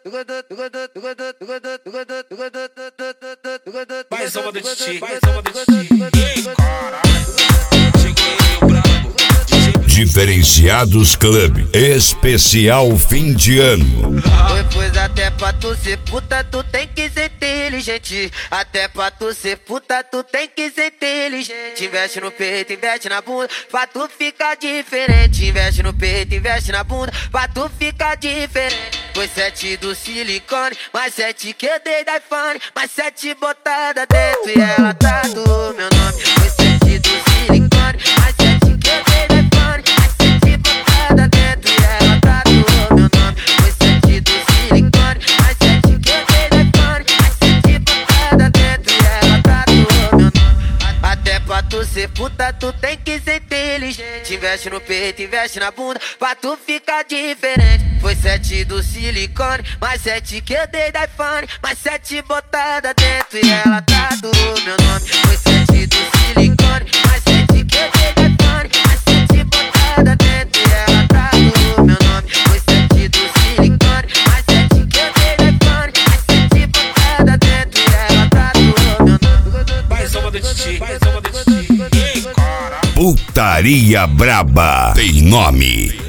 Vai salva do Titi, vai salva do Titi. Ei, caralho, cheguei eu brabo. Diferenciados Club, especial fim de ano. Pois até pra tu ser puta, tu tem que ser inteligente. Até pra tu ser puta, tu tem que ser inteligente. Investe no peito, investe na bunda, pra tu ficar diferente. Investe no peito, investe na bunda, pra tu ficar diferente. Foi 7 do silicone, mais 7 que eu dei da iPhone, mais 7 botada dentro e ela tá do meu nome. Foi 7 do silicone, mais 7 que eu dei da iPhone, mais 7 botada dentro e ela tá do meu nome. Foi 7 do silicone, mais 7 que eu dei da iPhone, mais 7 botada dentro e ela tá do meu nome. Até pra tu ser puta, tu tem que ser inteligente. Investe no peito, investe na bunda, pra tu ficar diferente. Foi 7 do silicone, mais 7 que eu dei da iPhone, mais 7 botada dentro e ela tá do meu nome. Foi 7 do silicone, mais 7 que eu dei da iPhone, mais 7 botada dentro e ela tá do meu nome. Foi 7 do silicone, mais 7 que eu dei da iPhone, mais 7 botada dentro e ela tá do meu nome. Vai salva do Titi, vai salva do Titi. Ei, caralho. Putaria Braba tem nome.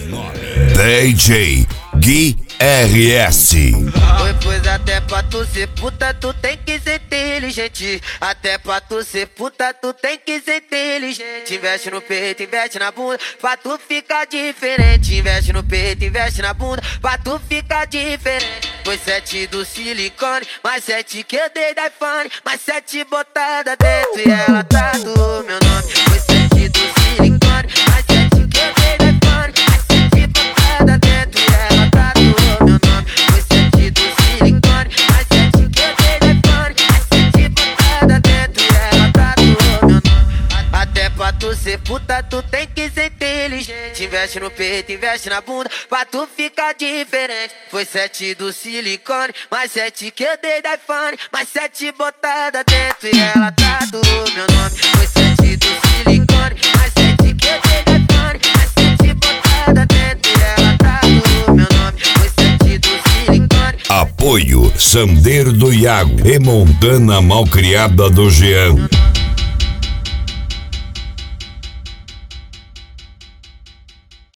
DJ Gui RS. Pois até pra tu ser puta, tu tem que ser inteligente. Até pra tu ser puta, tu tem que ser inteligente. Investe no peito, investe na bunda, pra tu ficar diferente. Investe no peito, investe na bunda, pra tu ficar diferente. Foi 7 do silicone, mais 7 que eu dei da iPhone, mais 7 botada dentro e ela tá do meu nome. Foi 7 do silicone, mais 7 que eu dei da iPhone, mais 7 botada dentro e ela tá do meu nome. Foi 7 do silicone, mais 7 que eu dei da iPhone, mais 7 botada dentro e ela tá do meu nome. Até pra tu ser puta, tu tem que ser inteligente. Investe no peito, investe na bunda, pra tu ficar diferente. Foi 7 do silicone, mais 7 que eu dei da iPhone, mais 7 botada dentro e ela tá do meu nome. Foi 7 do silicone, mais 7 que eu dei da iPhone, mais 7 botada dentro e ela tá do meu nome. Foi 7 do silicone. Apoio Sandeiro do Iago e Montana Malcriada do Jean.